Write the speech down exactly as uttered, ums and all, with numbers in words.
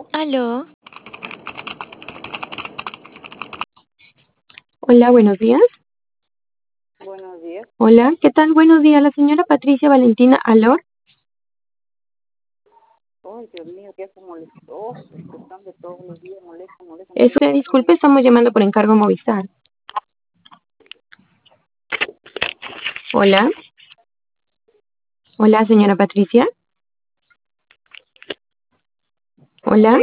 Aló, Hola, buenos días. Buenos días. Hola, ¿qué tal? Buenos días, la señora Patricia Valentina Alor. Ay, Dios mío, qué se molestó. Están de todos los días, molesta, molesta, Es molesta. una disculpe, estamos llamando por encargo Movistar. Hola. Hola, señora Patricia. Hola.